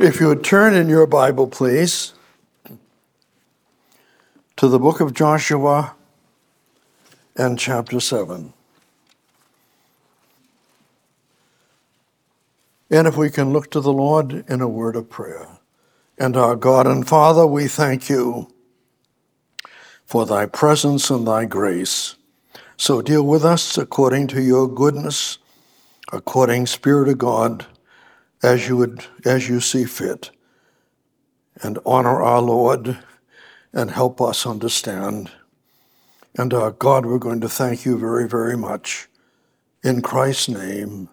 If you would turn in your Bible, please, to the book of Joshua and chapter 7. And if we can look to the Lord in a word of prayer. And our God and Father, we thank you for thy presence and thy grace. So deal with us according to your goodness, according, Spirit of God, as you see fit. And honor our Lord and help us understand. And our God, we're going to thank you very, very much. In Christ's name,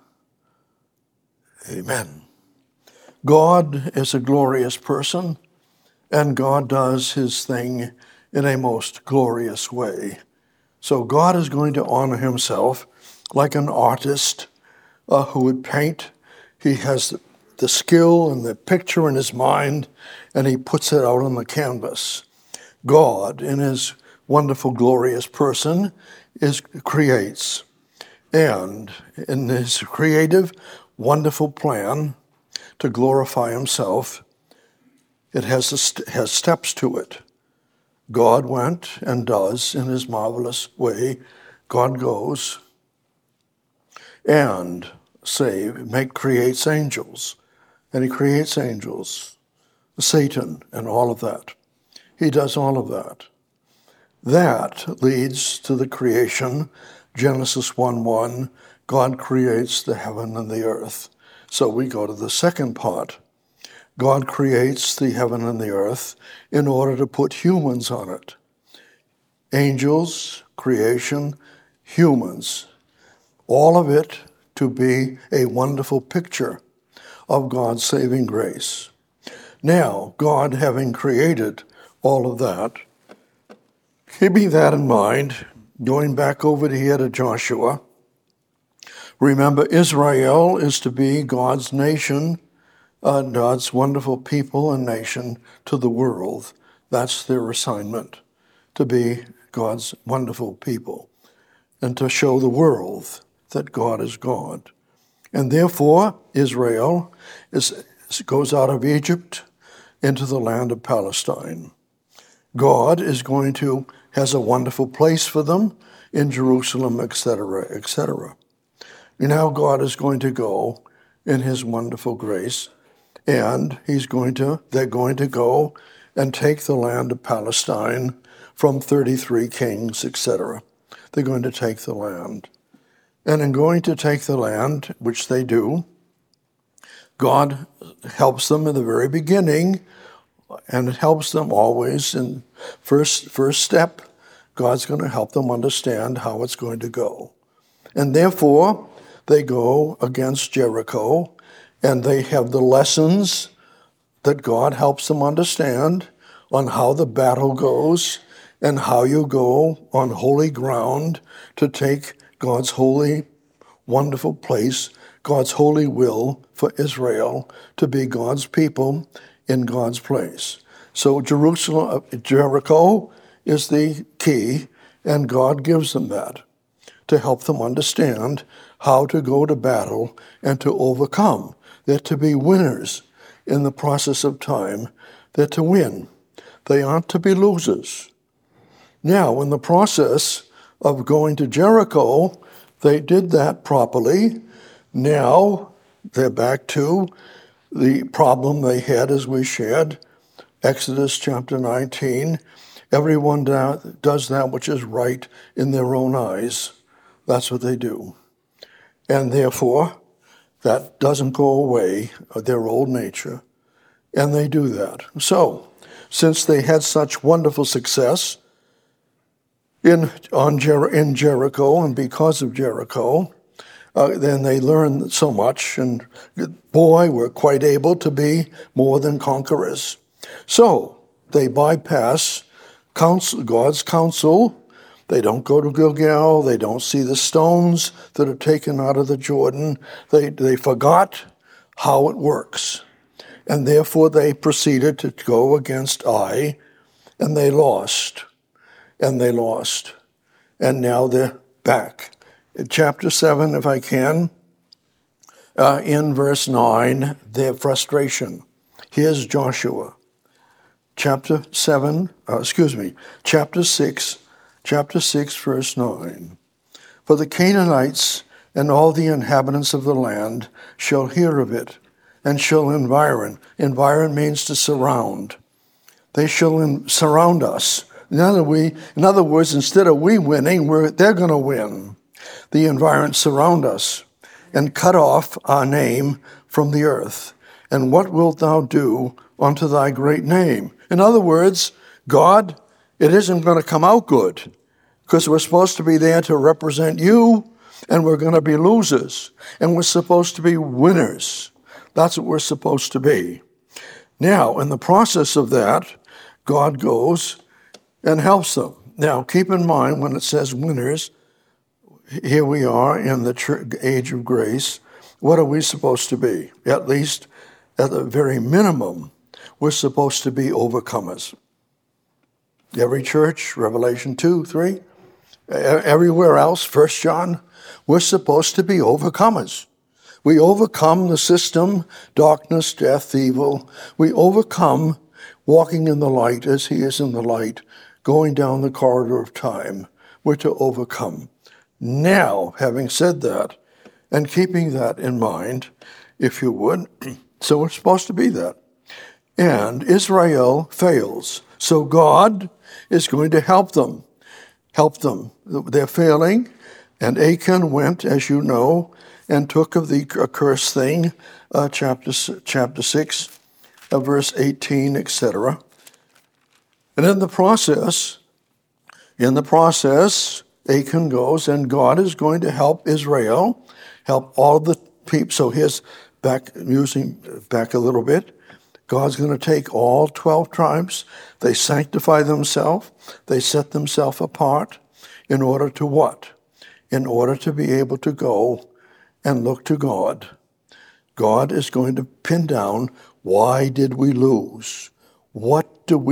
amen. God is a glorious person, and God does his thing in a most glorious way. So God is going to honor himself like an artist who would paint. He has the skill and the picture in his mind, and he puts it out on the canvas. God, in his wonderful, glorious person, creates. And in his creative, wonderful plan to glorify himself, it has steps to it. God went and does in his marvelous way. God goes and creates angels. And he creates angels, Satan and all of that. He does all of that. That leads to the creation. Genesis 1:1, God creates the heaven and the earth. So we go to the second part. God creates the heaven and the earth in order to put humans on it. Angels, creation, humans. All of it to be a wonderful picture of God's saving grace. Now, God having created all of that, keeping that in mind, going back over here to Joshua, remember Israel is to be God's nation, God's wonderful people and nation to the world. That's their assignment, to be God's wonderful people and to show the world that God is God. And therefore, Israel goes out of Egypt into the land of Palestine. God has a wonderful place for them in Jerusalem, etc., etc. Now God is going to go in his wonderful grace, and they're going to go and take the land of Palestine from 33 kings, etc. They're going to take the land. And in going to take the land, which they do, God helps them in the very beginning, and it helps them always in first step. God's going to help them understand how it's going to go. And therefore, they go against Jericho, and they have the lessons that God helps them understand on how the battle goes and how you go on holy ground to take God's holy, wonderful place, God's holy will for Israel to be God's people in God's place. So Jericho is the key, and God gives them that to help them understand how to go to battle and to overcome. They're to be winners in the process of time. They're to win. They aren't to be losers. Now, in the process of going to Jericho, they did that properly. Now, they're back to the problem they had, as we shared, Exodus chapter 19. Everyone does that which is right in their own eyes. That's what they do. And therefore, that doesn't go away, their old nature. And they do that. So, since they had such wonderful success in Jericho, and because of Jericho, then they learned so much, and boy, were quite able to be more than conquerors. So they bypass God's counsel. They don't go to Gilgal. They don't see the stones that are taken out of the Jordan. They forgot how it works. And therefore they proceeded to go against Ai, and they lost. And they lost. And now they're back. In chapter 7, if I can, in verse 9, their frustration. Here's Joshua, chapter 6, verse 9. For the Canaanites and all the inhabitants of the land shall hear of it, and shall environ. Environ means to surround. They shall surround us. In other words, instead of we winning, they're going to win. The environment surround us and cut off our name from the earth. And what wilt thou do unto thy great name? In other words, God, it isn't going to come out good because we're supposed to be there to represent you, and we're going to be losers, and we're supposed to be winners. That's what we're supposed to be. Now, in the process of that, God goes and helps them. Now, keep in mind when it says winners, here we are in the age of grace. What are we supposed to be? At least, at the very minimum, we're supposed to be overcomers. Every church, Revelation 2, 3, everywhere else, 1 John, we're supposed to be overcomers. We overcome the system, darkness, death, evil. We overcome walking in the light as he is in the light, going down the corridor of time. We're to overcome. Now, having said that, and keeping that in mind, if you would, so we're supposed to be that. And Israel fails. So God is going to help them. They're failing. And Achan went, as you know, and took of the accursed thing, chapter 6, verse 18, etc. And in the process, Achan goes, and God is going to help Israel, help all the people. So here's musing back a little bit. God's going to take all 12 tribes. They sanctify themselves. They set themselves apart in order to what? In order to be able to go and look to God. God is going to pin down, why did we lose? What did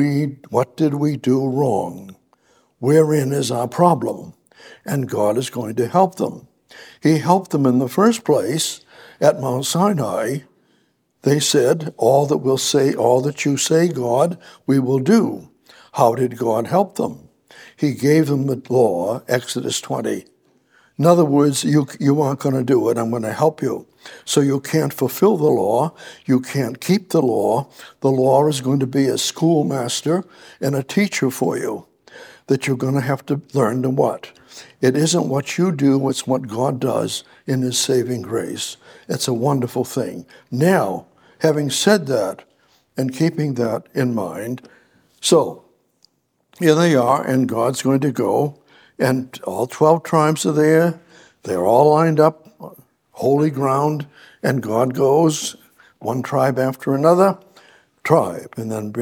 we do wrong? Wherein is our problem? And God is going to help them. He helped them in the first place at Mount Sinai. They said, all that you say, God, we will do. How did God help them? He gave them the law, Exodus 20. In other words, you aren't going to do it. I'm going to help you. So you can't fulfill the law. You can't keep the law. The law is going to be a schoolmaster and a teacher for you that you're going to have to learn to what? It isn't what you do, it's what God does in his saving grace. It's a wonderful thing. Now, having said that and keeping that in mind, so here they are, and God's going to go, and all 12 tribes are there. They're all lined up, holy ground, and God goes, one tribe after another tribe. And then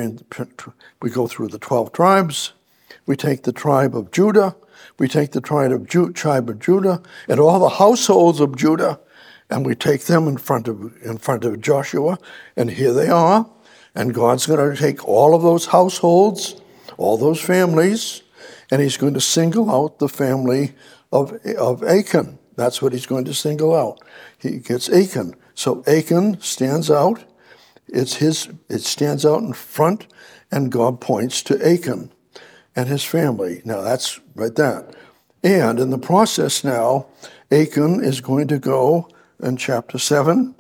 we go through the 12 tribes. We take the tribe of Judah. We take the tribe of Judah and all the households of Judah, and we take them in front of Joshua, and here they are. And God's going to take all of those households, all those families, and he's going to single out the family of Achan. That's what he's going to single out. He gets Achan. So Achan stands out. It stands out in front, and God points to Achan and his family. Now that's right that. And in the process now, Achan is going to go in chapter 7.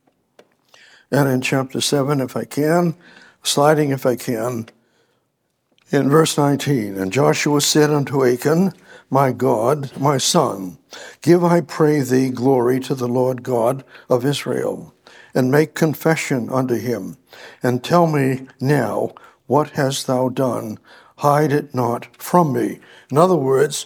And in chapter 7, if I can, sliding if I can, in verse 19, and Joshua said unto Achan, my God, my son, give, I pray thee, glory to the Lord God of Israel, and make confession unto him, and tell me now, what hast thou done? Hide it not from me. In other words,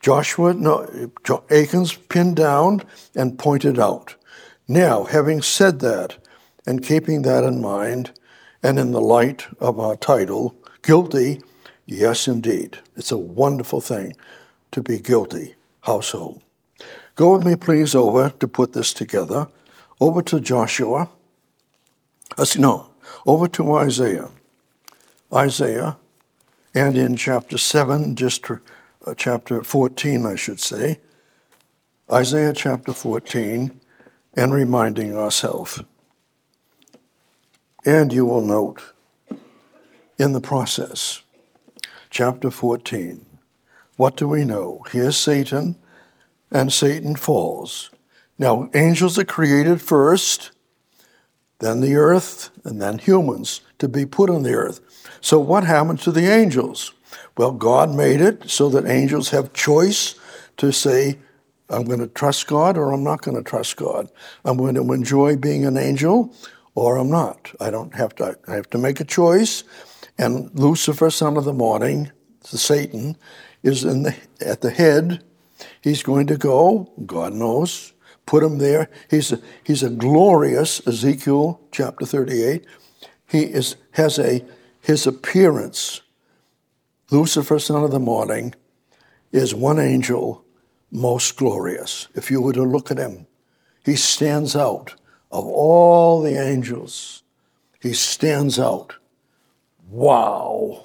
Achan's pinned down and pointed out. Now, having said that, and keeping that in mind, and in the light of our title, guilty, yes, indeed. It's a wonderful thing to be guilty household. Go with me, please, over to put this together, over to Joshua. Over to Isaiah. Isaiah, and in chapter 7, chapter 14, I should say. Isaiah chapter 14, and reminding ourselves. And you will note in the process, chapter 14, what do we know? Here's Satan, and Satan falls. Now, angels are created first, then the earth, and then humans to be put on the earth. So what happened to the angels? Well, God made it so that angels have choice to say, I'm going to trust God or I'm not going to trust God. I'm going to enjoy being an angel or I'm not. I have to make a choice. And Lucifer, son of the morning, Satan, is at the head. He's going to go, God knows, put him there. He's a glorious, Ezekiel chapter 38. His appearance, Lucifer, son of the morning, is one angel most glorious. If you were to look at him, he stands out. Of all the angels, he stands out. Wow.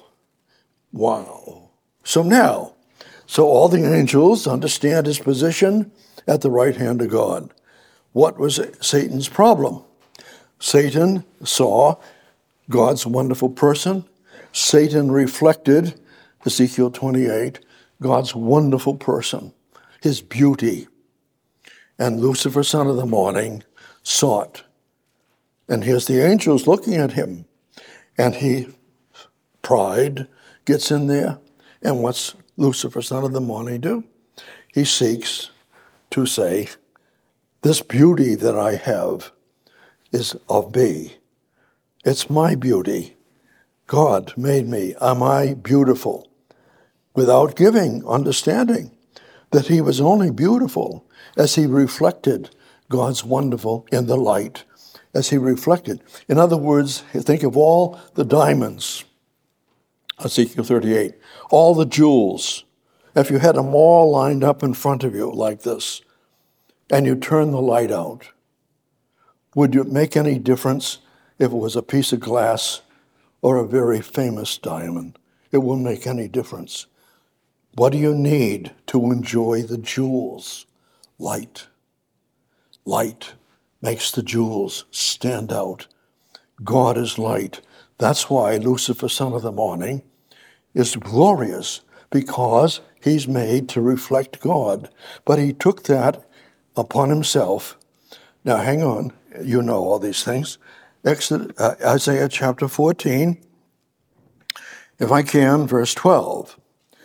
Wow. So all the angels understand his position at the right hand of God. What was Satan's problem? Satan saw God's wonderful person. Satan reflected, Ezekiel 28, God's wonderful person, his beauty. And Lucifer, son of the morning, saw it. And here's the angels looking at him. And pride gets in there. And what's Lucifer, son of the morning, do? He seeks to say, this beauty that I have is of me. It's my beauty. God made me. Am I beautiful? Without giving understanding that he was only beautiful as he reflected God's wonderful in the light, as he reflected. In other words, think of all the diamonds, Ezekiel 38, all the jewels. If you had them all lined up in front of you like this, and you turn the light out, would it make any difference if it was a piece of glass or a very famous diamond? It wouldn't make any difference. What do you need to enjoy the jewels? Light. Light makes the jewels stand out. God is light. That's why Lucifer, son of the morning, is glorious, because he's made to reflect God. But he took that upon himself. Now, hang on. You know all these things. Isaiah chapter 14, if I can, verse 12.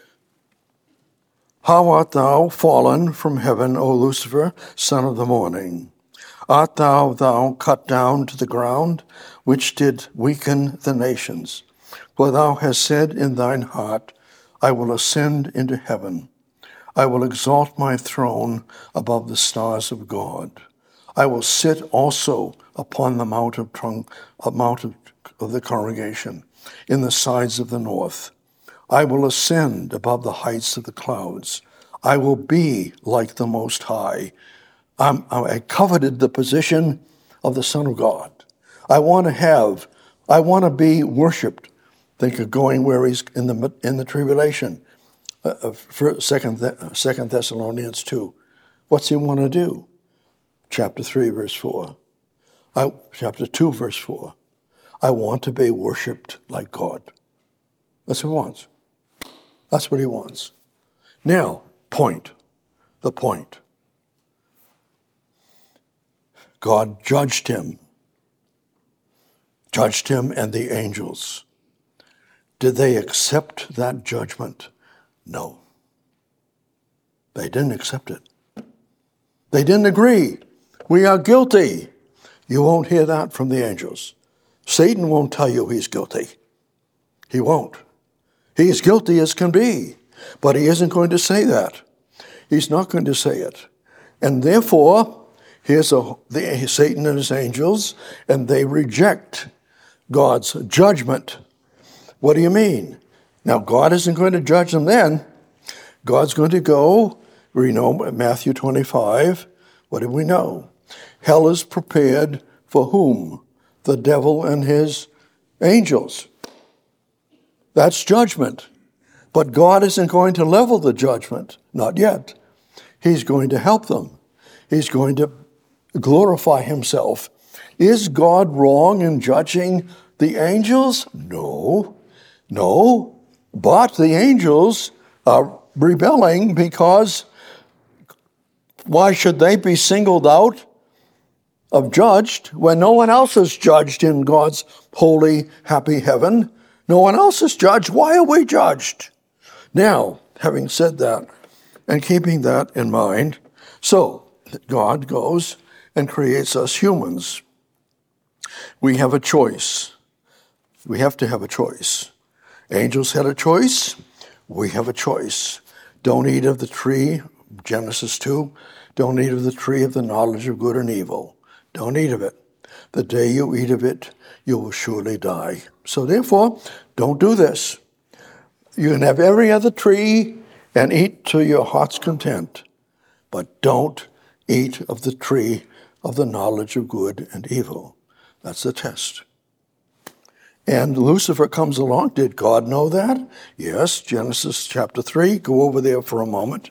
How art thou fallen from heaven, O Lucifer, son of the morning? Art thou cut down to the ground, which did weaken the nations? For thou hast said in thine heart, I will ascend into heaven. I will exalt my throne above the stars of God. I will sit also upon the mount of the congregation, in the sides of the north. I will ascend above the heights of the clouds. I will be like the Most High. I coveted the position of the Son of God. I want to be worshipped. Think of going where he's in the tribulation. Second Thessalonians 2. What's he want to do? Chapter 3, verse 4. Chapter 2, verse 4. I want to be worshipped like God. That's what he wants. That's what he wants. Now, the point. God judged him and the angels. Did they accept that judgment? No. They didn't accept it. They didn't agree. We are guilty. You won't hear that from the angels. Satan won't tell you he's guilty. He won't. He's guilty as can be, but he isn't going to say that. He's not going to say it. And therefore, here's Satan and his angels, and they reject God's judgment. What do you mean? Now, God isn't going to judge them then. God's going to go, we know Matthew 25, what do we know? Hell is prepared for whom? The devil and his angels. That's judgment. But God isn't going to level the judgment, not yet. He's going to help them. He's going to glorify himself Is God wrong in judging the angels? No. But the angels are rebelling because why should they be singled out of judged when no one else is judged in God's holy, happy heaven? No one else is judged. Why are we judged? Now, having said that and keeping that in mind, so God goes and creates us humans. We have a choice. We have to have a choice. Angels had a choice. We have a choice. Don't eat of the tree, Genesis 2. Don't eat of the tree of the knowledge of good and evil. Don't eat of it. The day you eat of it, you will surely die. So therefore, don't do this. You can have every other tree and eat to your heart's content, but don't eat of the tree of the knowledge of good and evil. That's the test. And Lucifer comes along. Did God know that? Yes, Genesis chapter 3. Go over there for a moment.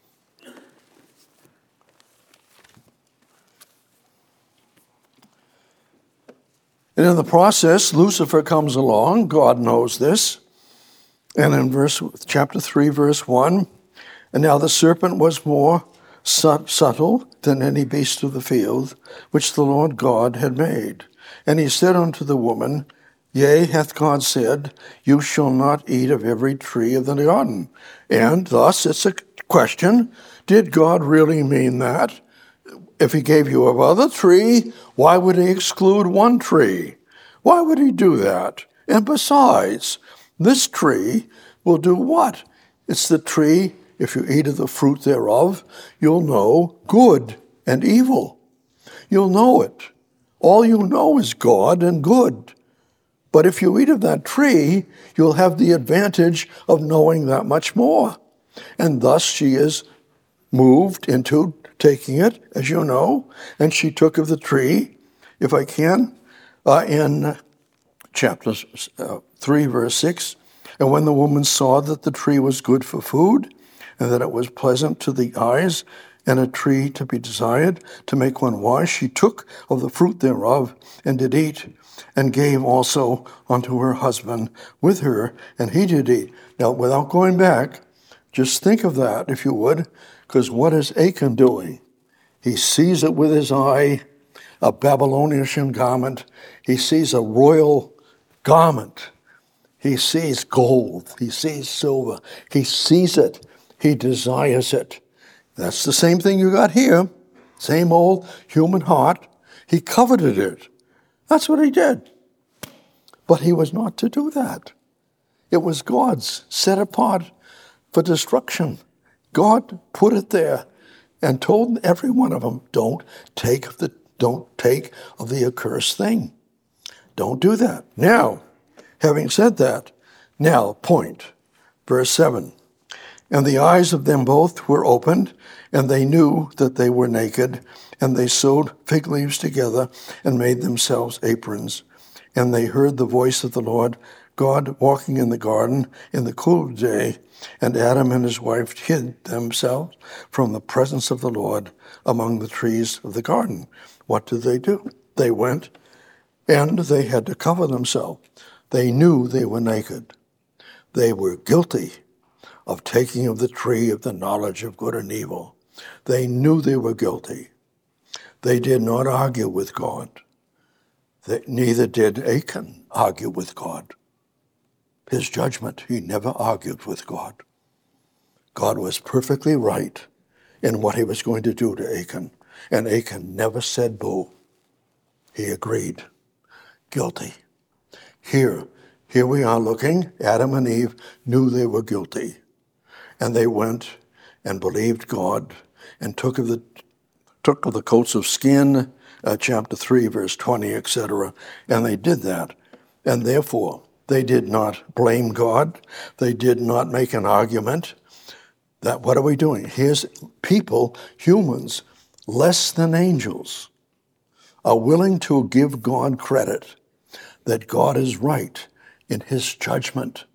And in the process, Lucifer comes along. God knows this. And in chapter 3, verse 1, and now the serpent was more subtle than any beast of the field, which the Lord God had made. And he said unto the woman, Yea, hath God said, You shall not eat of every tree of the garden. And thus it's a question, did God really mean that? If he gave you of other tree, why would he exclude one tree? Why would he do that? And besides, this tree will do what? It's the tree, if you eat of the fruit thereof, you'll know good and evil. You'll know it. All you know is God and good. But if you eat of that tree, you'll have the advantage of knowing that much more. And thus she is moved into taking it, as you know, and she took of the tree, if I can, in chapter 3, verse 6. And when the woman saw that the tree was good for food, and that it was pleasant to the eyes, and a tree to be desired, to make one wise, she took of the fruit thereof, and did eat, and gave also unto her husband with her, and he did eat. Now, without going back, just think of that, if you would, because what is Achan doing? He sees it with his eye, a Babylonian garment. He sees a royal garment. He sees gold. He sees silver. He sees it. He desires it. That's the same thing you got here. Same old human heart. He coveted it. That's what he did. But he was not to do that. It was God's, set apart for destruction. God put it there and told every one of them, don't take of the accursed thing. Don't do that. Now, having said that, now, point. Verse 7. And the eyes of them both were opened, and they knew that they were naked, and they sewed fig leaves together and made themselves aprons. And they heard the voice of the Lord God walking in the garden in the cool of the day, and Adam and his wife hid themselves from the presence of the Lord among the trees of the garden. What did they do? They went, and they had to cover themselves. They knew they were naked. They were guilty of taking of the tree of the knowledge of good and evil. They knew they were guilty. They did not argue with God. Neither did Achan argue with God. His judgment, he never argued with God. God was perfectly right in what he was going to do to Achan. And Achan never said boo. He agreed. Guilty. Here we are looking. Adam and Eve knew they were guilty. And they went and believed God and took of the coats of skin, chapter 3, verse 20, etc. And they did that. And therefore, they did not blame God. They did not make an argument. That what are we doing? Here's people, humans, less than angels, are willing to give God credit that God is right in his judgment.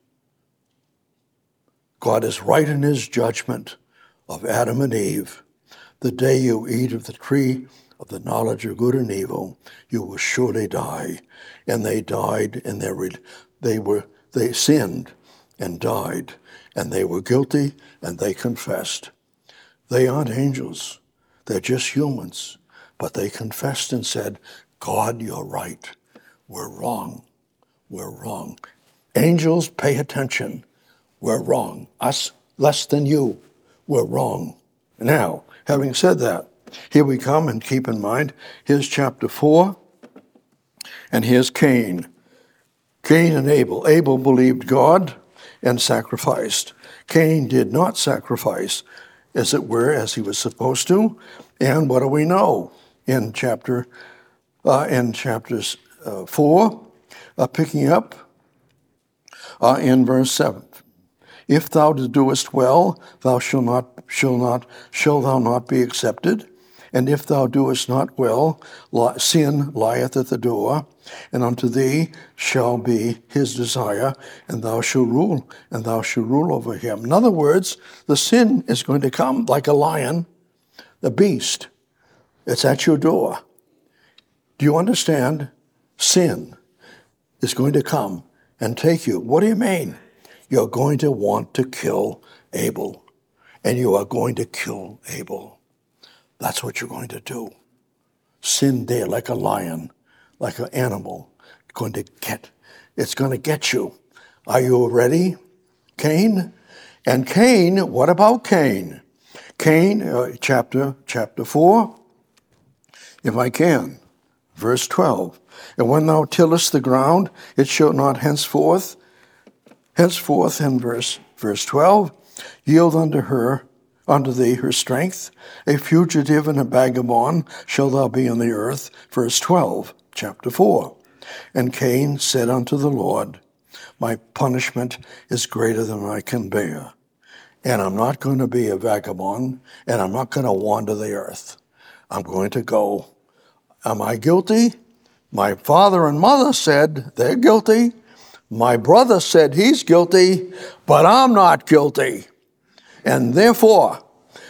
God is right in his judgment of Adam and Eve. The day you eat of the tree of the knowledge of good and evil, you will surely die. And they died, and they sinned and died, and they were guilty, and they confessed. They aren't angels. They're just humans. But they confessed and said, God, you're right. We're wrong. We're wrong. Angels, pay attention. We're wrong. Us, less than you. We're wrong. Now, having said that, here we come, and keep in mind, here's chapter 4, and here's Cain. Cain and Abel. Abel believed God and sacrificed. Cain did not sacrifice, as it were, as he was supposed to. And what do we know in chapters 4, picking up in verse 7? If thou doest well, shall thou not be accepted? And if thou doest not well, sin lieth at the door, and unto thee shall be his desire, and thou shalt rule over him. In other words, the sin is going to come like a lion, the beast. It's at your door. Do you understand? Sin is going to come and take you. What do you mean? You're going to want to kill Abel, and you are going to kill Abel. That's what you're going to do. Sin there like a lion, like an animal. It's going to get you. Are you ready, Cain? And Cain, what about Cain? Cain, chapter 4, if I can, verse 12. And when thou tillest the ground, it shall not henceforth in verse 12, yield unto thee her strength. A fugitive and a vagabond shall thou be on the earth. Verse 12, chapter 4. And Cain said unto the Lord, my punishment is greater than I can bear. And I'm not going to be a vagabond, and I'm not going to wander the earth. I'm going to go. Am I guilty? My father and mother said they're guilty. My brother said he's guilty, but I'm not guilty. And therefore,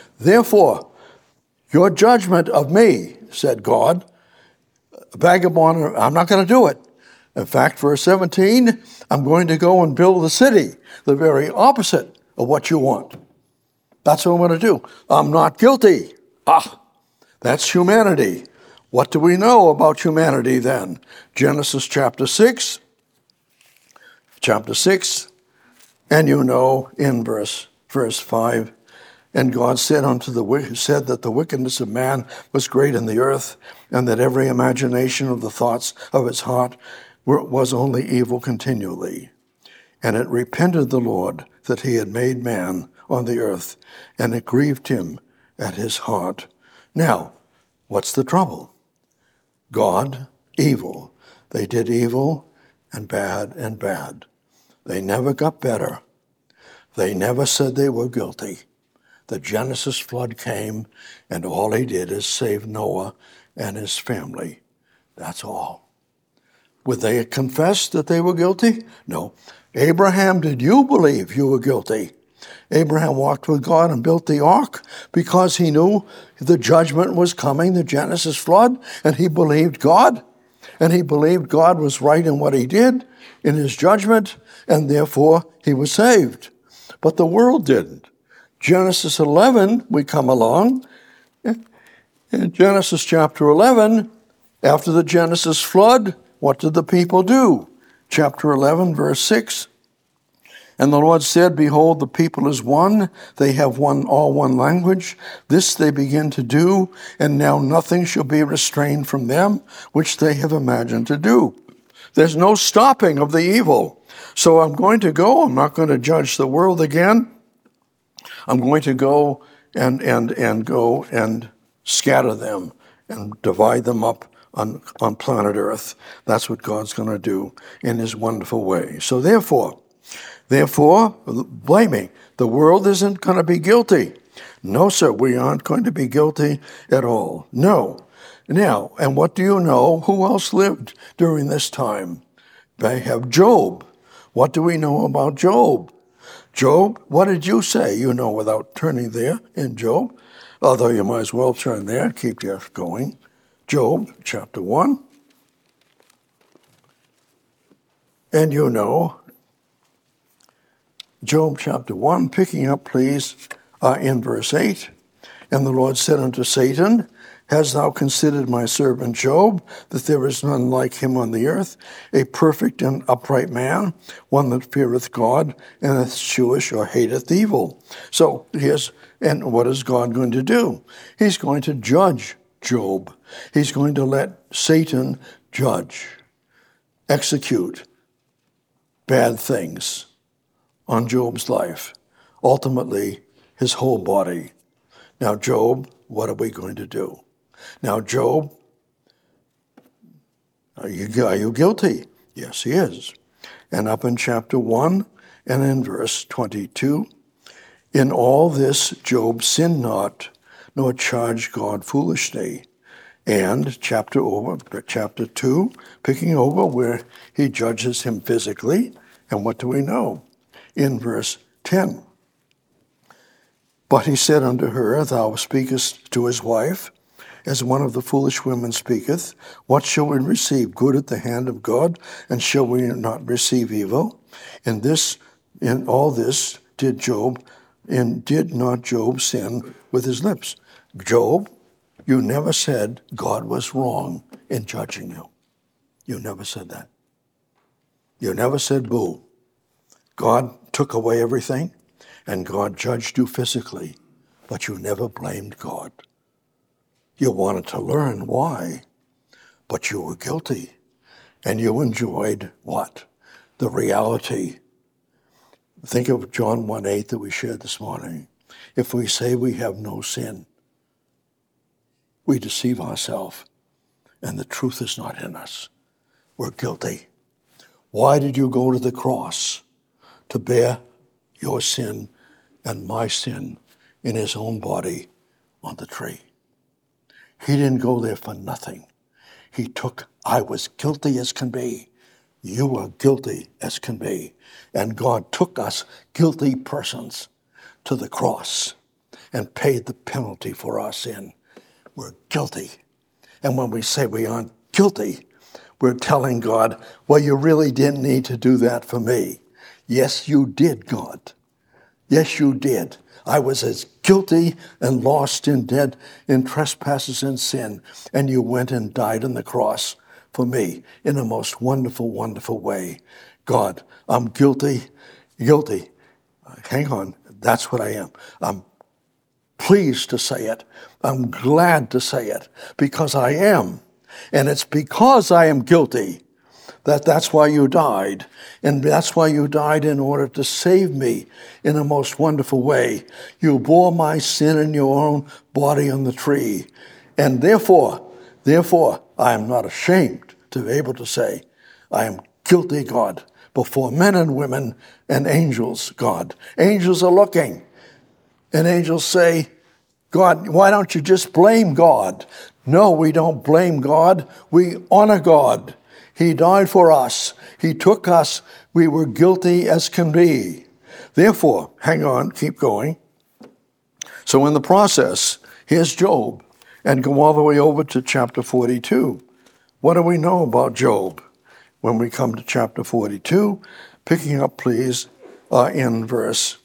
your judgment of me, said God, vagabond, I'm not going to do it. In fact, verse 17, I'm going to go and build the city, the very opposite of what you want. That's what I'm going to do. I'm not guilty. That's humanity. What do we know about humanity then? Genesis chapter 6, and you know in verse 5, and God said that the wickedness of man was great in the earth, and that every imagination of the thoughts of his heart was only evil continually. And it repented the Lord that he had made man on the earth, and it grieved him at his heart. Now, what's the trouble? God, evil. They did evil and bad. They never got better. They never said they were guilty. The Genesis flood came, and all he did is save Noah and his family. That's all. Would they confess that they were guilty? No. Abraham, did you believe you were guilty? Abraham walked with God and built the ark because he knew the judgment was coming, the Genesis flood, and he believed God. And he believed God was right in what he did in his judgment, and therefore he was saved. But the world didn't. Genesis 11, we come along. In Genesis chapter 11, after the Genesis flood, what did the people do? Chapter 11, verse 6. And the Lord said, behold, the people is one. They have all one language. This they begin to do, and now nothing shall be restrained from them, which they have imagined to do. There's no stopping of the evil. So I'm going to go. I'm not going to judge the world again. I'm going to go and go and scatter them and divide them up on planet Earth. That's what God's going to do in his wonderful way. So therefore, blaming. The world isn't going to be guilty. No, sir, we aren't going to be guilty at all. No. Now, and what do you know? Who else lived during this time? They have Job. What do we know about Job? Job, what did you say? You know, without turning there in Job. Although you might as well turn there and keep your going. Job chapter 1. And you know, Job chapter 1, picking up, please, in verse 8. And the Lord said unto Satan, Hast thou considered my servant Job, that there is none like him on the earth, a perfect and upright man, one that feareth God, and escheweth or hateth evil? So and what is God going to do? He's going to judge Job. He's going to let Satan judge, execute bad things on Job's life, ultimately his whole body. Now, Job, what are we going to do? Now, Job, are you guilty? Yes, he is. And up in chapter 1 and in verse 22, in all this Job sinned not, nor charged God foolishly. And chapter 2, picking over where he judges him physically. And what do we know? In verse 10. But he said unto her, Thou speakest to his wife, as one of the foolish women speaketh. What shall we receive? Good at the hand of God, and shall we not receive evil? In all this did not Job sin with his lips? Job, you never said God was wrong in judging you. You never said that. You never said boo. God took away everything, and God judged you physically, but you never blamed God. You wanted to learn why, but you were guilty, and you enjoyed what? The reality. Think of John 1:8 that we shared this morning. If we say we have no sin, we deceive ourselves, and the truth is not in us. We're guilty. Why did you go to the cross? To bear your sin and my sin in his own body on the tree. He didn't go there for nothing. I was guilty as can be. You were guilty as can be. And God took us guilty persons to the cross and paid the penalty for our sin. We're guilty. And when we say we aren't guilty, we're telling God, well, you really didn't need to do that for me. Yes, you did, God. Yes, you did. I was as guilty and lost and dead in trespasses and sin, and you went and died on the cross for me in a most wonderful, wonderful way. God, I'm guilty. Hang on, that's what I am. I'm pleased to say it. I'm glad to say it, because I am. And it's because I am guilty that's why you died. And that's why you died, in order to save me in a most wonderful way. You bore my sin in your own body on the tree. And therefore, I am not ashamed to be able to say, I am guilty, God, before men and women and angels, God. Angels are looking. And angels say, God, why don't you just blame God? No, we don't blame God. We honor God. He died for us. He took us. We were guilty as can be. Therefore, hang on, keep going. So in the process, here's Job, and go all the way over to chapter 42. What do we know about Job? When we come to chapter 42, picking up, please, in verse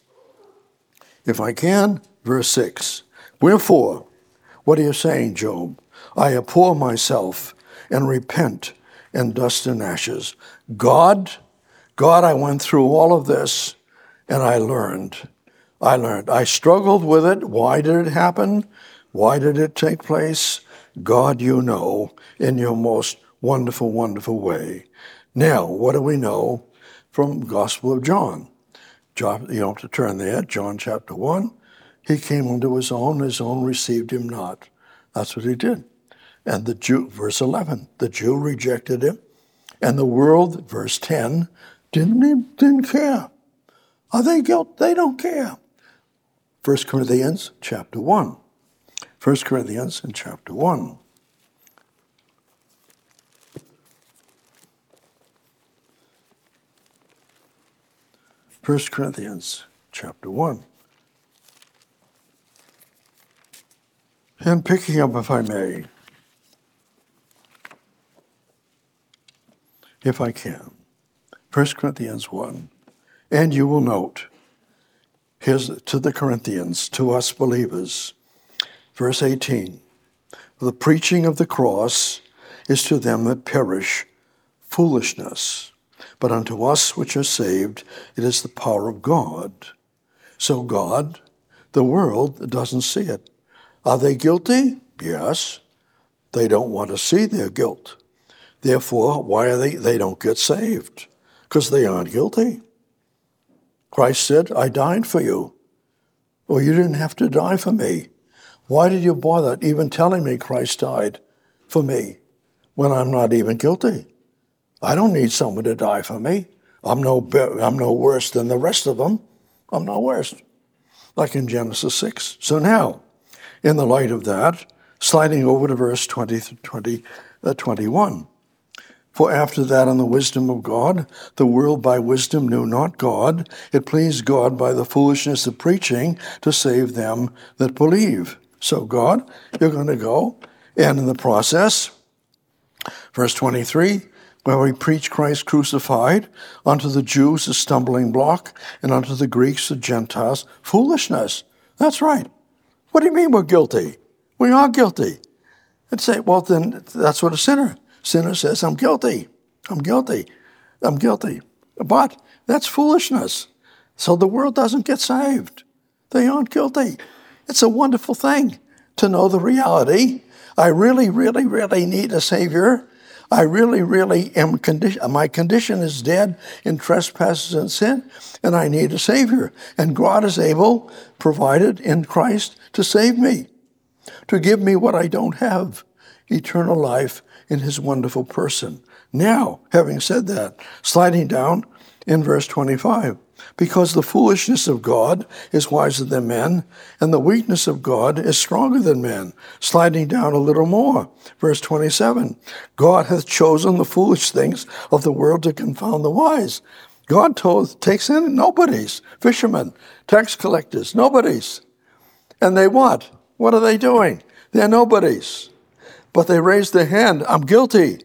6. Wherefore, what are you saying, Job? I abhor myself and repent in dust and ashes. God, I went through all of this, and I learned. I struggled with it. Why did it happen? Why did it take place? God, you know, in your most wonderful, wonderful way. Now, what do we know from Gospel of John? You don't have to turn there. John chapter 1. He came unto his own received him not. That's what he did. And the Jew, verse 11, the Jew rejected him, and the world, verse 10, didn't care. Are they guilty? They don't care. 1 Corinthians chapter 1. 1 Corinthians in chapter 1. First Corinthians chapter 1. And picking up, if I may, if I can. 1 Corinthians 1. And you will note, here's to the Corinthians, to us believers, verse 18. The preaching of the cross is to them that perish foolishness, but unto us which are saved, it is the power of God. So God, the world doesn't see it. Are they guilty? Yes. They don't want to see their guilt. Therefore, why are they don't get saved? Because they aren't guilty. Christ said, I died for you. Well, you didn't have to die for me. Why did you bother even telling me Christ died for me when I'm not even guilty? I don't need someone to die for me. I'm no worse than the rest of them. I'm no worse. Like in Genesis 6. So now, in the light of that, sliding over to verse 21. For after that, in the wisdom of God, the world by wisdom knew not God. It pleased God by the foolishness of preaching to save them that believe. So God, you're going to go, and in the process, verse 23, where we preach Christ crucified, unto the Jews a stumbling block, and unto the Greeks, the Gentiles, foolishness. That's right. What do you mean we're guilty? We are guilty. And say, well, then that's what a sinner says, I'm guilty. I'm guilty. I'm guilty. But that's foolishness. So the world doesn't get saved. They aren't guilty. It's a wonderful thing to know the reality. I really, really, really need a Savior. I really, really am my condition is dead in trespasses and sin, and I need a Savior. And God is able, provided in Christ, to save me, to give me what I don't have, eternal life in his wonderful person. Now, having said that, sliding down in verse 25, because the foolishness of God is wiser than men, and the weakness of God is stronger than men. Sliding down a little more, verse 27, God hath chosen the foolish things of the world to confound the wise. God takes in nobodies, fishermen, tax collectors, nobodies. And they what? What are they doing? They're nobodies. But they raised their hand, I'm guilty.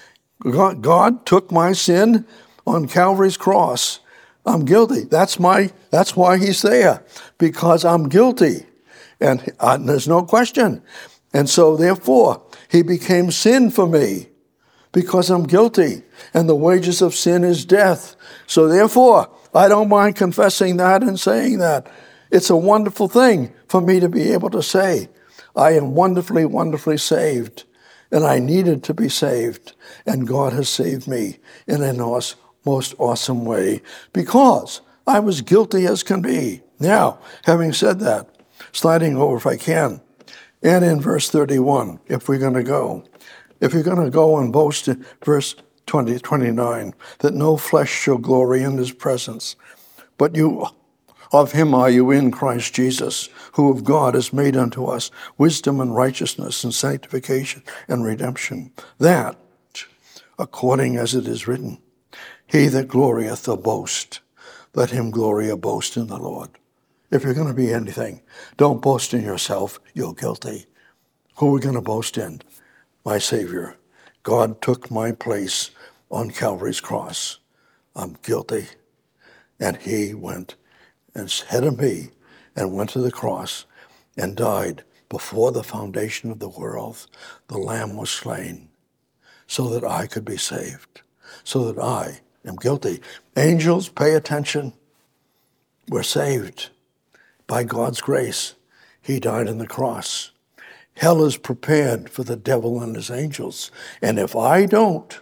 God took my sin on Calvary's cross. I'm guilty. That's why he's there, because I'm guilty. And there's no question. And so therefore, he became sin for me because I'm guilty. And the wages of sin is death. So therefore, I don't mind confessing that and saying that. It's a wonderful thing for me to be able to say, I am wonderfully, wonderfully saved. And I needed to be saved. And God has saved me in a most awesome way because I was guilty as can be. Now, having said that, sliding over if I can, and in verse 31, if you're going to go and boast in verse 29, that no flesh shall glory in his presence, but of him are you in Christ Jesus, who of God is made unto us wisdom and righteousness and sanctification and redemption, that, according as it is written, he that glorieth will boast. Let him glory or boast in the Lord. If you're going to be anything, don't boast in yourself. You're guilty. Who are we going to boast in? My Savior. God took my place on Calvary's cross. I'm guilty. And he went ahead of me and went to the cross and died before the foundation of the world. The Lamb was slain so that I could be saved, so that I am guilty. Angels, pay attention. We're saved by God's grace. He died on the cross. Hell is prepared for the devil and his angels. And if I don't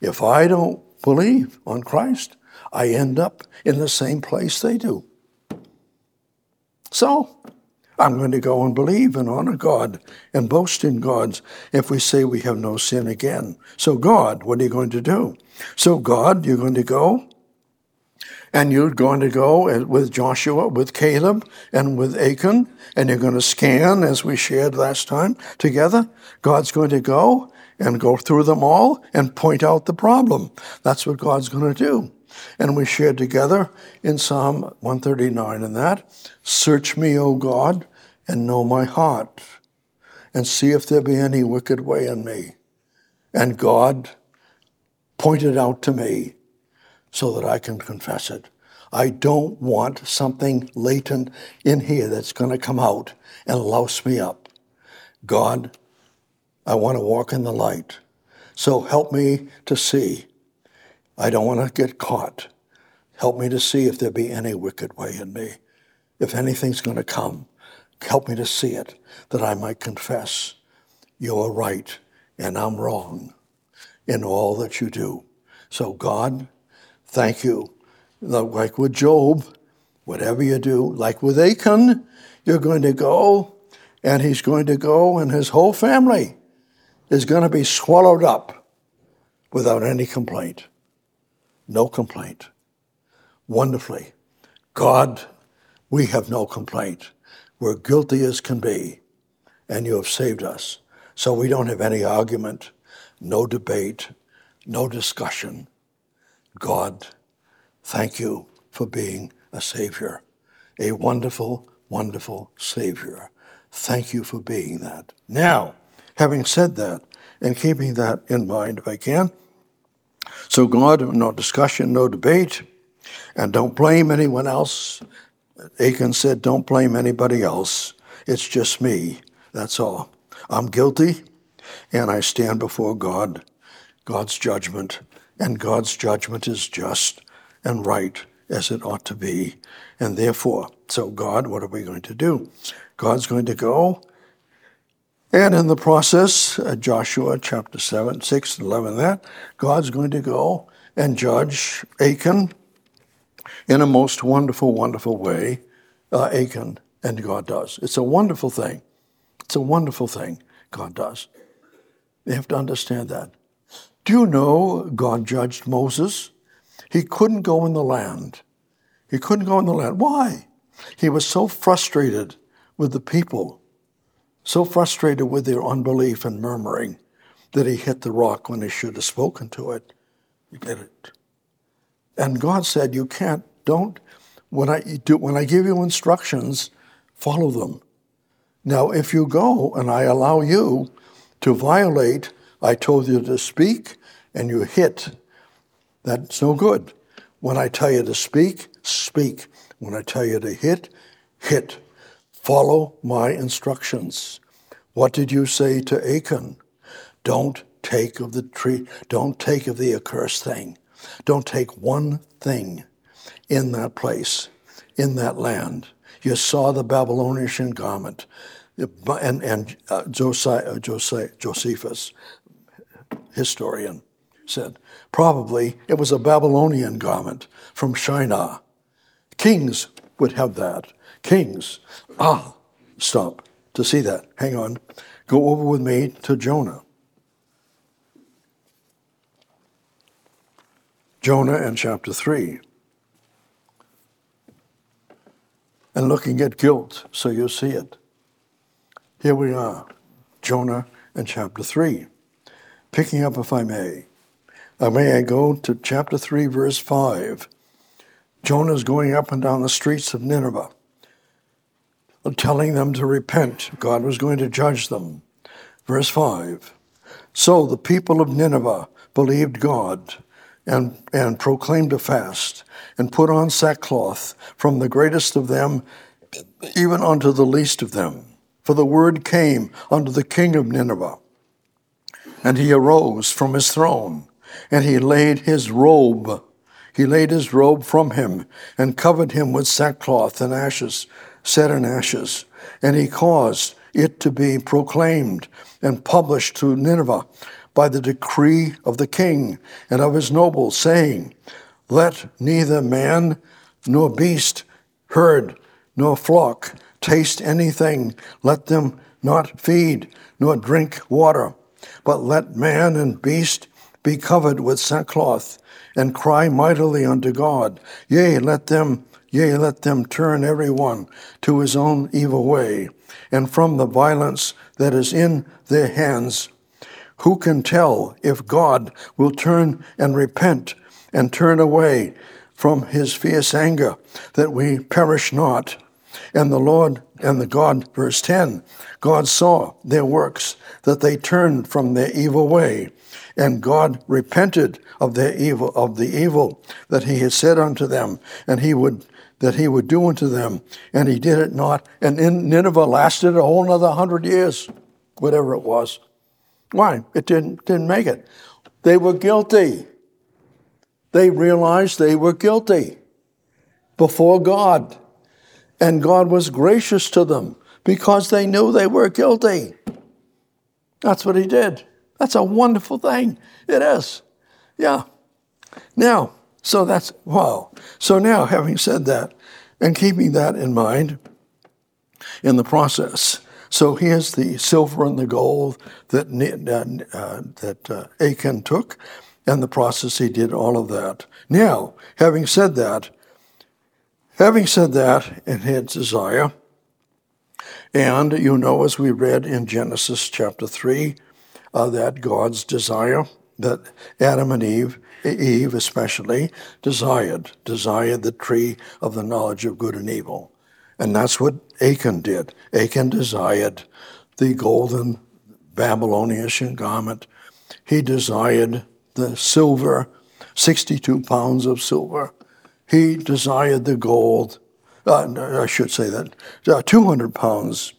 believe on Christ, I end up in the same place they do. So, I'm going to go and believe and honor God and boast in God if we say we have no sin again. So God, what are you going to do? So God, you're going to go, and you're going to go with Joshua, with Caleb, and with Achan, and you're going to scan, as we shared last time together. God's going to go and go through them all and point out the problem. That's what God's going to do. And we shared together in Psalm 139 and that, search me, O God, and know my heart, and see if there be any wicked way in me. And God Point it out to me so that I can confess it. I don't want something latent in here that's going to come out and louse me up. God, I want to walk in the light. So help me to see. I don't want to get caught. Help me to see if there be any wicked way in me. If anything's going to come, help me to see it, that I might confess you are right and I'm wrong in all that you do. So God, thank you. Like with Job, whatever you do, like with Achan, you're going to go, and he's going to go, and his whole family is going to be swallowed up without any complaint. No complaint. Wonderfully. God, we have no complaint. We're guilty as can be, and you have saved us. So we don't have any argument, no debate, no discussion. God, thank you for being a Savior, a wonderful, wonderful Savior. Thank you for being that. Now, having said that, and keeping that in mind if I can, so God, no discussion, no debate, and don't blame anyone else. Achan said, don't blame anybody else. It's just me. That's all. I'm guilty, and I stand before God, God's judgment, and God's judgment is just and right as it ought to be. And therefore, so God, what are we going to do? God's going to go, and in the process, Joshua chapter 7, 6, and 11, that, God's going to go and judge Achan in a most wonderful, wonderful way. Achan, and God does. It's a wonderful thing. It's a wonderful thing God does. You have to understand that. Do you know God judged Moses? He couldn't go in the land. He couldn't go in the land. Why? He was so frustrated with the people, so frustrated with their unbelief and murmuring, that he hit the rock when he should have spoken to it. He did it. And God said, you can't, don't, when I give you instructions, follow them. Now, if you go and I allow you to violate, I told you to speak, and you hit, that's no good. When I tell you to speak, speak. When I tell you to hit, hit. Follow my instructions. What did you say to Achan? Don't take of the tree, don't take of the accursed thing. Don't take one thing in that place, in that land. You saw the Babylonian garment, and Josephus, historian, said probably it was a Babylonian garment from Shinar. Kings would have that. Kings. Stop. To see that, hang on. Go over with me to Jonah. Jonah in chapter 3. And looking at guilt, so you'll see it. Here we are, Jonah in chapter 3. Picking up, if I may. May I go to chapter 3, verse 5. Jonah's going up and down the streets of Nineveh, telling them to repent. God was going to judge them. Verse 5. So the people of Nineveh believed God and proclaimed a fast and put on sackcloth from the greatest of them even unto the least of them. For the word came unto the king of Nineveh, and he arose from his throne, and he laid his robe from him, and covered him with sackcloth and ashes, set in ashes. And he caused it to be proclaimed and published to Nineveh by the decree of the king and of his nobles, saying, let neither man nor beast, herd nor flock taste anything. Let them not feed nor drink water, but let man and beast be covered with sackcloth, and cry mightily unto God. Yea, let them turn every one to his own evil way, and from the violence that is in their hands. Who can tell if God will turn and repent and turn away from his fierce anger, that we perish not? And the Lord and the God, verse 10, God saw their works, that they turned from their evil way, And God repented of the evil that he had said unto them, and that he would do unto them, and he did it not. And Nineveh lasted a whole another 100 years, whatever it was. Why? It didn't make it. They were guilty. They realized they were guilty before God. And God was gracious to them because they knew they were guilty. That's what he did. That's a wonderful thing. It is. Yeah. Now, so that's, wow. So now, having said that, and keeping that in mind in the process, so here's the silver and the gold that Achan took, and the process he did all of that. Now, having said that in his desire, and you know, as we read in Genesis chapter 3, that God's desire, that Adam and Eve especially, desired the tree of the knowledge of good and evil. And that's what Achan did. Achan desired the golden Babylonian garment. He desired the silver, 62 pounds of silver. He desired the gold, I should say that, 200 pounds,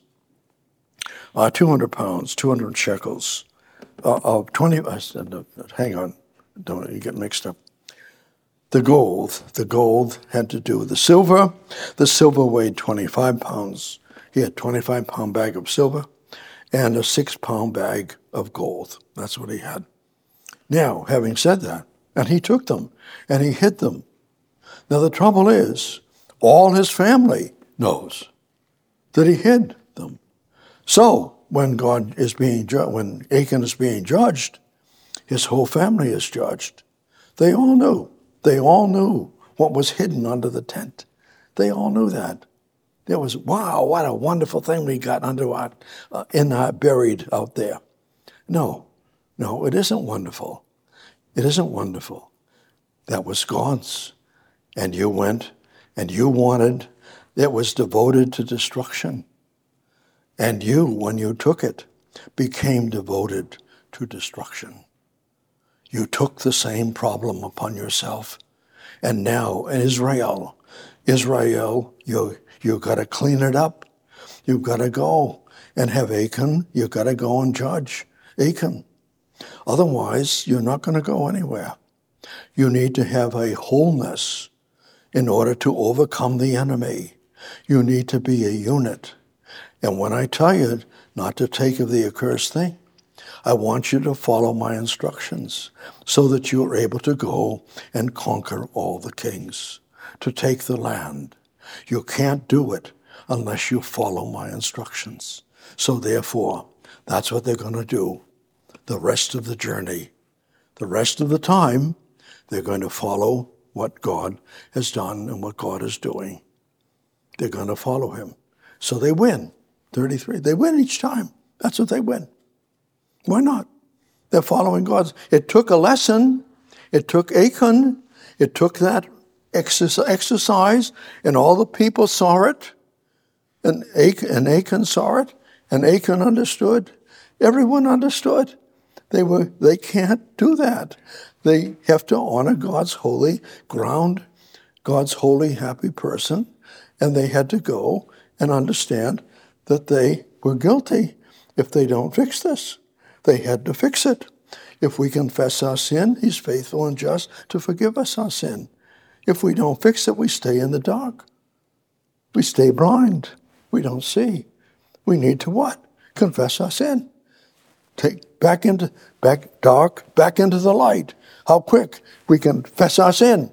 200 shekels of 20, hang on, don't you get mixed up. The gold had to do with the silver. The silver weighed 25 pounds. He had a 25-pound bag of silver and a 6-pound bag of gold. That's what he had. Now, having said that, and he took them and he hid them. Now, the trouble is, all his family knows that he hid them. So, when Achan is being judged, his whole family is judged. They all knew. They all knew what was hidden under the tent. They all knew that. It was, wow, what a wonderful thing we got buried out there. No, it isn't wonderful. It isn't wonderful. That was God's. And you went and you wanted, it was devoted to destruction. And you, when you took it, became devoted to destruction. You took the same problem upon yourself. And now, Israel, you've got to clean it up. You've got to go and have Achan. You've got to go and judge Achan. Otherwise, you're not going to go anywhere. You need to have a wholeness in order to overcome the enemy. You need to be a unit. And when I tell you not to take of the accursed thing, I want you to follow my instructions so that you are able to go and conquer all the kings, to take the land. You can't do it unless you follow my instructions. So therefore, that's what they're going to do the rest of the journey. The rest of the time, they're going to follow what God has done and what God is doing. They're going to follow him. So they win. 33. They win each time. That's what they win. Why not? They're following God's. It took a lesson. It took Achan. It took that exercise, and all the people saw it, and Achan saw it, and Achan understood. Everyone understood. They can't do that. They have to honor God's holy ground, God's holy, happy person, and they had to go and understand that they were guilty if they don't fix this. They had to fix it. If we confess our sin, he's faithful and just to forgive us our sin. If we don't fix it, we stay in the dark. We stay blind. We don't see. We need to what? Confess our sin. Take back into the light. How quick we confess our sin.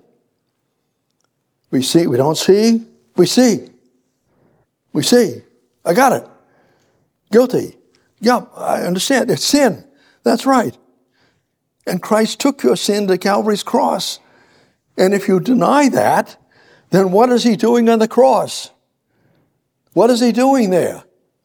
We see, we don't see, we see. We see. I got it. Guilty. Yeah, I understand. It's sin. That's right. And Christ took your sin to Calvary's cross. And if you deny that, then what is he doing on the cross? What is he doing there?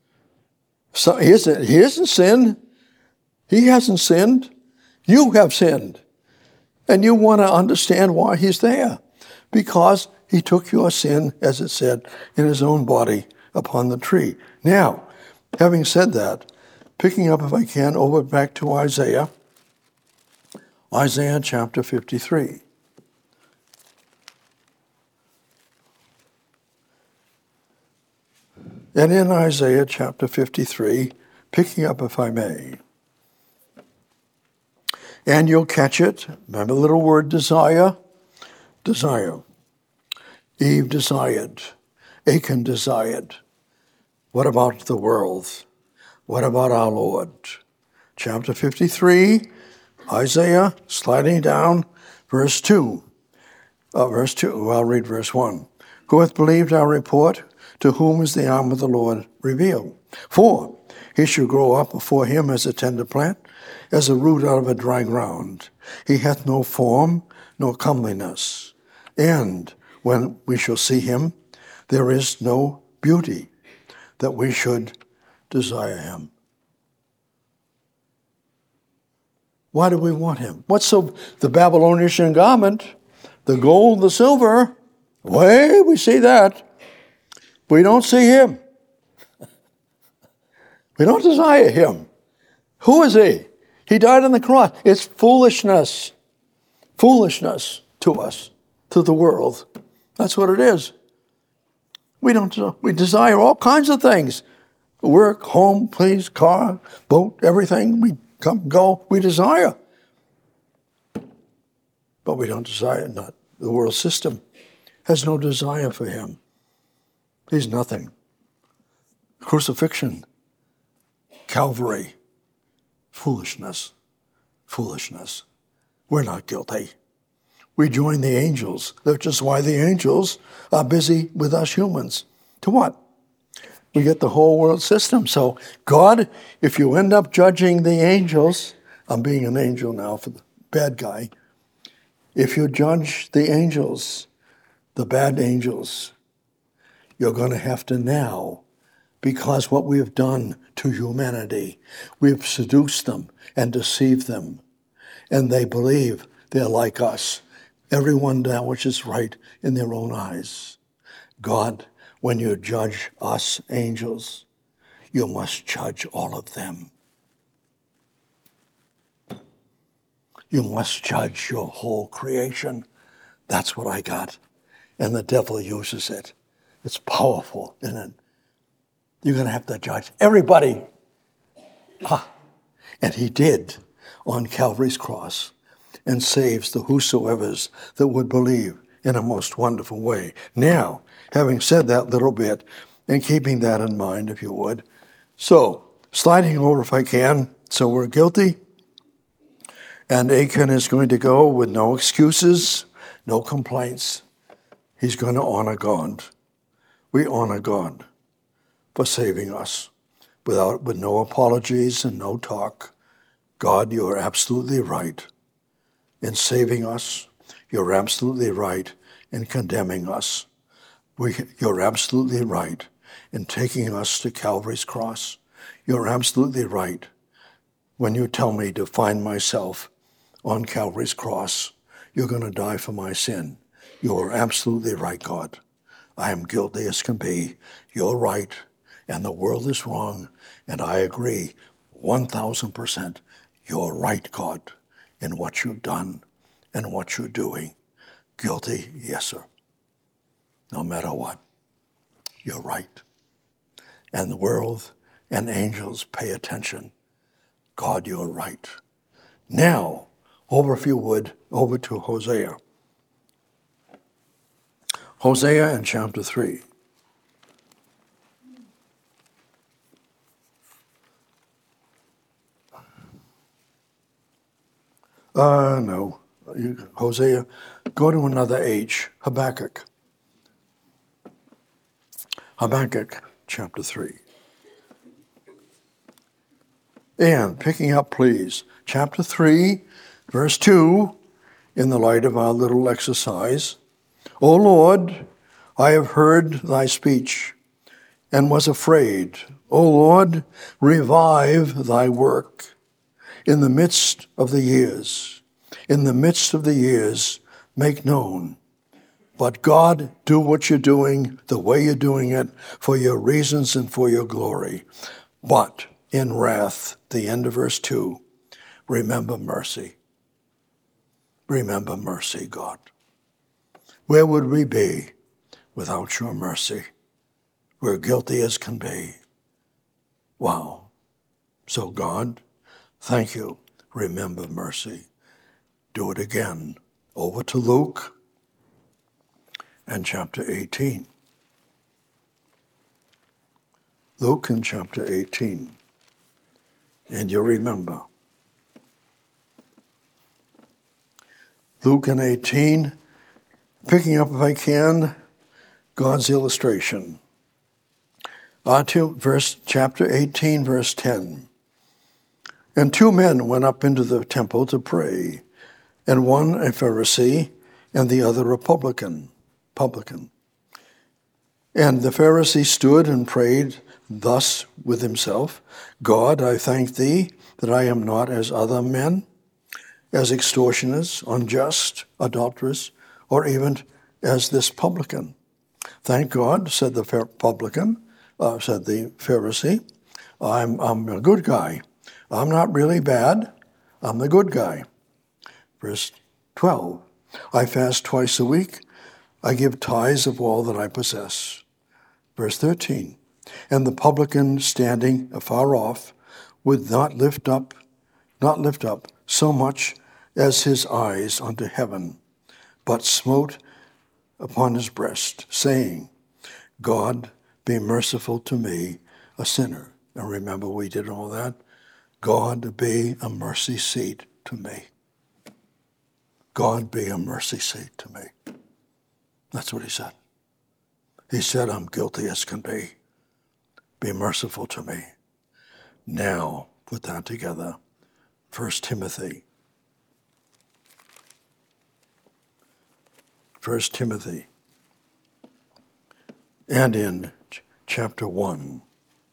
So he hasn't sinned. He hasn't sinned. You have sinned. And you want to understand why he's there. Because he took your sin, as it said, in his own body upon the tree. Now, having said that, picking up, if I can, over back to Isaiah. Isaiah chapter 53. And in Isaiah chapter 53, picking up if I may, and you'll catch it, remember the little word desire? Desire. Eve desired. Achan desired. What about the world? What about our Lord? Chapter 53, Isaiah, sliding down, verse 2. I'll read verse 1. Who hath believed our report? To whom is the arm of the Lord revealed? For he shall grow up before him as a tender plant, as a root out of a dry ground. He hath no form, nor comeliness. And when we shall see him, there is no beauty that we should desire him. Why do we want him? What's the Babylonian garment, the gold, the silver? We see that. We don't see him. We don't desire him. Who is he? He died on the cross. It's foolishness. Foolishness to us, to the world. That's what it is. We desire all kinds of things. Work, home, place, car, boat, everything. We come, go. We desire. But we don't desire, not the world system has no desire for him. He's nothing. Crucifixion, Calvary, foolishness, foolishness. We're not guilty. We join the angels. That's just why the angels are busy with us humans. To what? We get the whole world system. So God, if you end up judging the angels, I'm being an angel now for the bad guy. If you judge the angels, the bad angels, you're going to have to now, because what we have done to humanity, we've seduced them and deceived them, and they believe they're like us. Everyone down which is right in their own eyes. God, when you judge us angels, you must judge all of them. You must judge your whole creation. That's what I got. And the devil uses it. It's powerful, isn't it? You're going to have to judge everybody. And he did on Calvary's cross, and saves the whosoevers that would believe in a most wonderful way. Now, having said that little bit, and keeping that in mind, if you would, so, sliding over if I can, so we're guilty, and Achan is going to go with no excuses, no complaints. He's going to honor God. We honor God for saving us with no apologies and no talk. God, you are absolutely right in saving us. You're absolutely right in condemning us. You're absolutely right in taking us to Calvary's cross. You're absolutely right when you tell me to find myself on Calvary's cross. You're going to die for my sin. You're absolutely right, God. I am guilty as can be. You're right, and the world is wrong, and I agree 1,000%. You're right, God, in what you've done and what you're doing. Guilty, yes, sir. No matter what, you're right. And the world and angels pay attention. God, you're right. Now, if you would, over to Hosea. Hosea in chapter 3. No. Hosea, go to another H. Habakkuk. Habakkuk chapter 3. And picking up, please, chapter 3, verse 2, in the light of our little exercise. O Lord, I have heard thy speech and was afraid. O Lord, revive thy work in the midst of the years. In the midst of the years, make known. But God, do what you're doing, the way you're doing it, for your reasons and for your glory. But in wrath, the end of verse 2, remember mercy. remember mercy, God. Where would we be without your mercy? We're guilty as can be. Wow. So God, thank you. Remember mercy. Do it again. Over to Luke and chapter 18. Luke in chapter 18. And you remember. Luke in 18, picking up, if I can, God's illustration. Chapter 18, verse 10. And 2 men went up into the temple to pray, and one a Pharisee, and the other a publican. And the Pharisee stood and prayed thus with himself, God, I thank thee that I am not as other men, as extortioners, unjust, adulterers, or even as this publican. Thank God, said the Pharisee, I'm a good guy. I'm not really bad. I'm the good guy. Verse 12, I fast twice a week. I give tithes of all that I possess. Verse 13, and the publican standing afar off would not lift up so much as his eyes unto heaven, but smote upon his breast, saying, God, be merciful to me, a sinner. And remember, we did all that. God, be a mercy seat to me. God, be a mercy seat to me. That's what he said. He said, I'm guilty as can be. Be merciful to me. Now, put that together. 1 Timothy. 1 Timothy. And in chapter 1,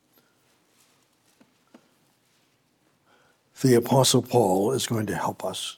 the Apostle Paul is going to help us.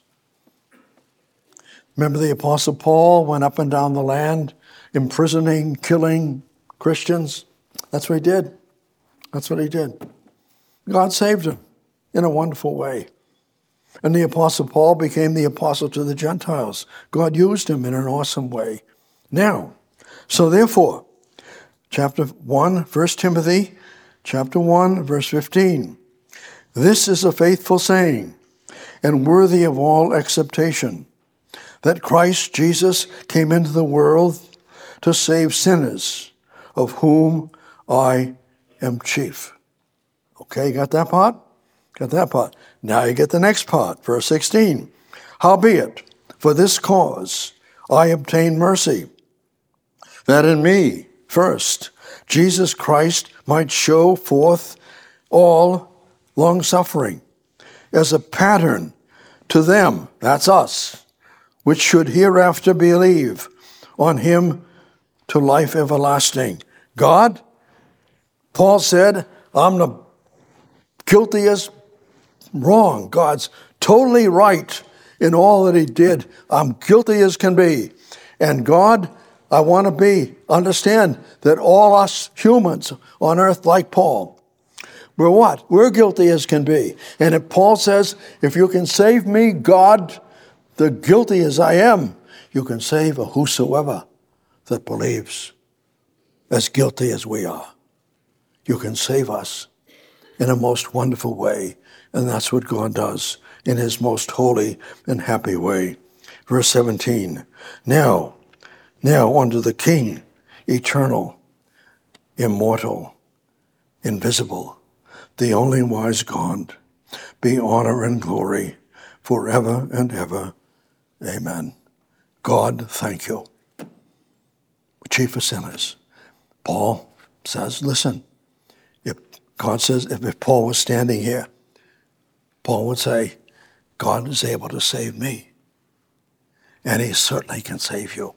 Remember, the Apostle Paul went up and down the land, imprisoning, killing Christians? That's what he did. That's what he did. God saved him in a wonderful way. And the Apostle Paul became the apostle to the Gentiles. God used him in an awesome way. Now, so therefore, chapter 1, 1 Timothy, chapter 1, verse 15. This is a faithful saying, and worthy of all acceptation, that Christ Jesus came into the world to save sinners, of whom I am chief. Okay, got that part? Got that part. Now you get the next part, verse 16. Howbeit, for this cause I obtained mercy, that in me, first, Jesus Christ might show forth all long-suffering as a pattern to them, that's us, which should hereafter believe on him to life everlasting. God, Paul said, I'm the guiltiest wrong. God's totally right in all that he did. I'm guilty as can be. And God, I want to understand that all us humans on earth, like Paul, we're what? We're guilty as can be. And if Paul says, if you can save me, God, the guilty as I am, you can save a whosoever that believes, as guilty as we are. You can save us in a most wonderful way. And that's what God does in his most holy and happy way. Verse 17, Now unto the King, eternal, immortal, invisible, the only wise God, be honor and glory forever and ever. Amen. God, thank you. Chief of sinners. Paul says, listen, God says, if Paul was standing here, Paul would say, God is able to save me. And he certainly can save you.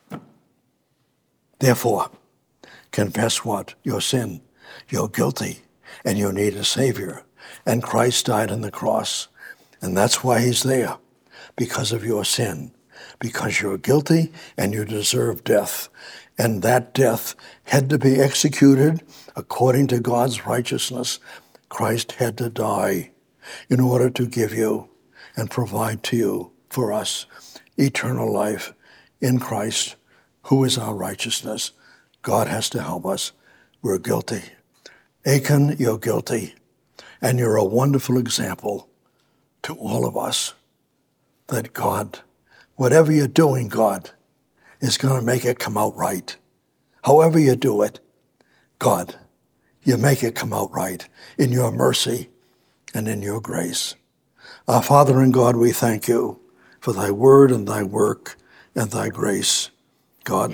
Therefore, confess what? Your sin. You're guilty and you need a Savior. And Christ died on the cross. And that's why he's there. Because of your sin. Because you're guilty and you deserve death. And that death had to be executed according to God's righteousness. Christ had to die in order to give you and provide to you for us eternal life in Christ, who is our righteousness. God has to help us. We're guilty. Achan, you're guilty. And you're a wonderful example to all of us that God, whatever you're doing, God, is going to make it come out right. However you do it, God, you make it come out right in your mercy and in your grace. Our Father and God, we thank you for thy word and thy work and thy grace. God,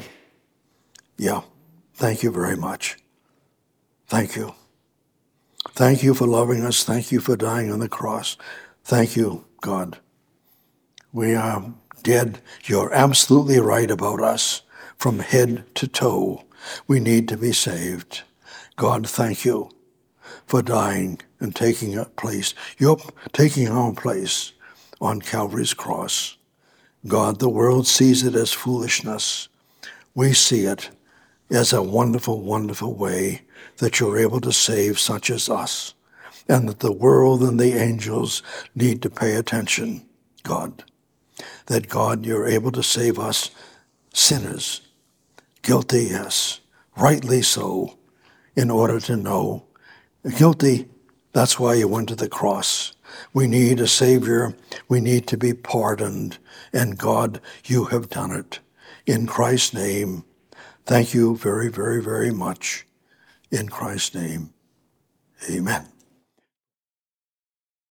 thank you very much. Thank you. Thank you for loving us. Thank you for dying on the cross. Thank you, God. We are dead. You're absolutely right about us from head to toe. We need to be saved. God, thank you for dying and taking a place. You're taking our place on Calvary's cross. God, the world sees it as foolishness. We see it as a wonderful, wonderful way that you're able to save such as us, and that the world and the angels need to pay attention, God. That, God, you're able to save us sinners, guilty, yes, rightly so, in order to know. Guilty, that's why you went to the cross. We need a Savior. We need to be pardoned. And God, you have done it. In Christ's name, thank you very, very, very much. In Christ's name, amen.